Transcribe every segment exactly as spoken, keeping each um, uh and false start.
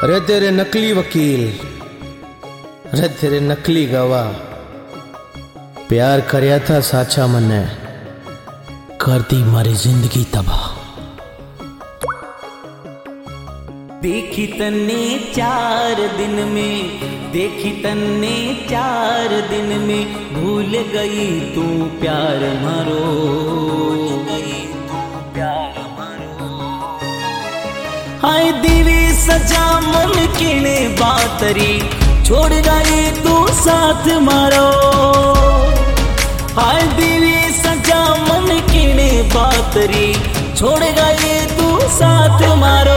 अरे तेरे नकली वकील, अरे तेरे नकली गवाह, प्यार करया था साचा मने, कर दी मारी जिंदगी तबाह। देखी तन्ने चार दिन में, देखी तन्ने चार दिन में, भूल गई तू प्यार मारो, भूल गई तू प्यार मारो। हाय दिवी सजा मन किने बातरी, छोड़ गई तू साथ मारो। हाय दिवी सजा मन किने बातरी, छोड़ गई तू साथ मारो।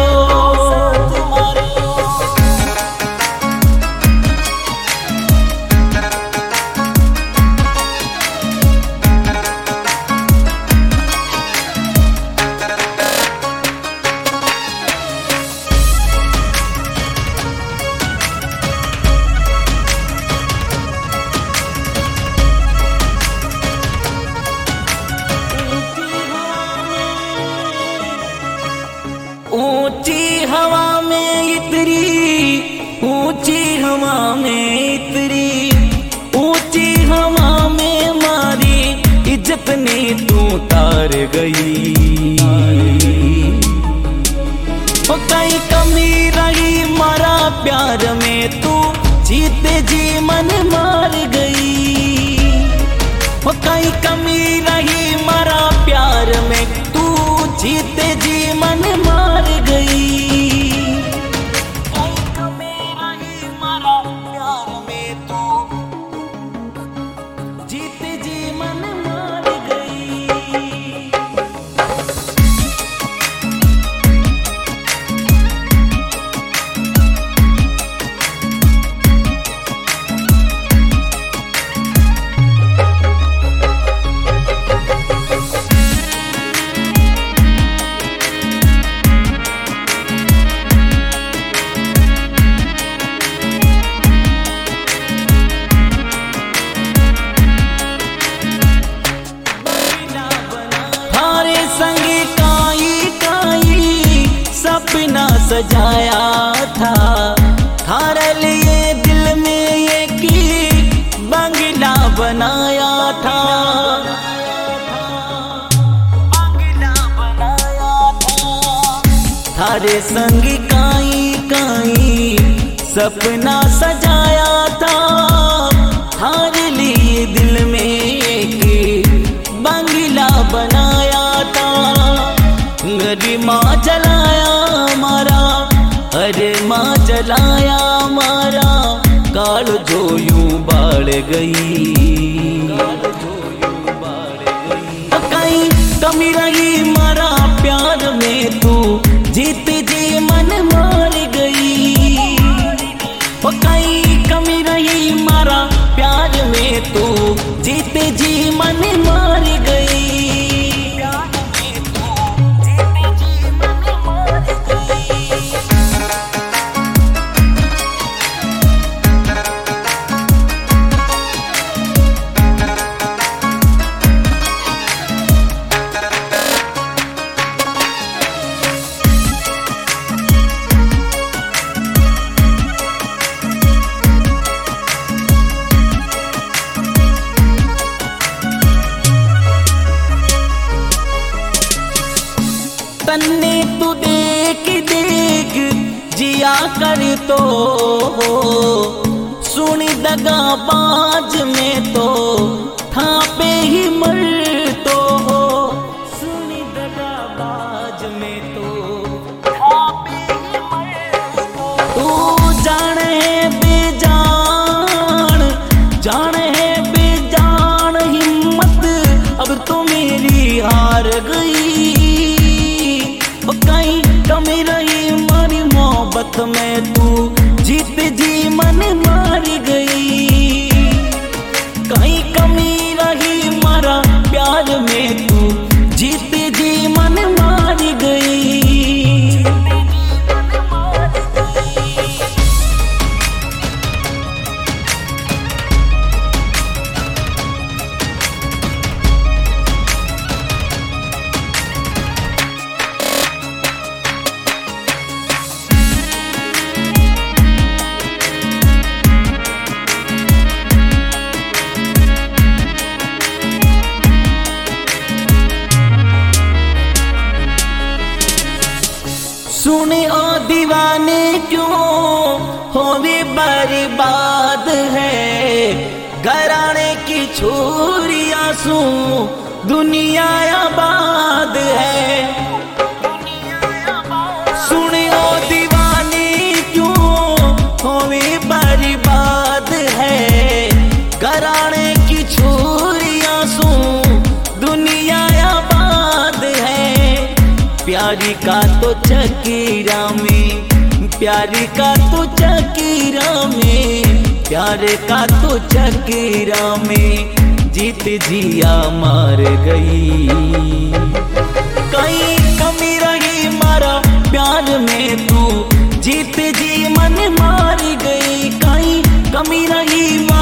ऊंची हवा में इतरी, ऊंची हवा में इतरी, ऊंची हवा में मारी इज्जत ने तू तार गई। ओ कहीं कमी रही मारा प्यार में, तू जीते जी मन मार गई। ओ कहीं कमी रही मारा प्यार में, तू जीते जी मन मार गई। कहीं कमी रही मारा प्यार में, तू जीते जी मन मार गई। सपना सजाया था थारे लिए, दिल में एक बंगला बनाया था, बंगला बनाया था। थारे संग काई काई सपना सजाया था, थारे लिए दिल में एक बंगला बनाया था। मेरी माँ जलाया मारा, अरे माँ जलाया मारा, काल जो यूं बाढ़ गई, काल जो यूं बाढ़ गई। कहीं कमी रही मारा प्यार में, तू जीते जी मन मार गई। कहीं कमी रही मारा प्यार में, तू जीते जी मन मार गई। तन्ने तू देख देख जिया कर तो, सुनी दगा बाज में तो थापे ही मर तो, सुनी दगा बाज में तो थापे ही मर तो। तू जान है बेजान, जान है बेजान हिम्मत, अब तो मेरी हार गई। कहीं कमी रही मारी मोहब्बत में, तू जीत जी मन मार गई। कहीं कमी रही मारा प्यार में, तू जीत जी मन मार गई। बर्बाद है, घराने की छोरियां सू दुनिया आबाद है। सुनियो दीवानी क्यों होवे बर्बाद है, घराने की छोरियां सू दुनिया आबाद है। प्यारी का तो चकीरा में, प्यारी का तो चकीरा में, प्यार का तो चकीरा में जीत जिया मार गई। कहीं कमी रही मारा प्यार में, तू जीत जी मन मार गई। कहीं कमी रही मारा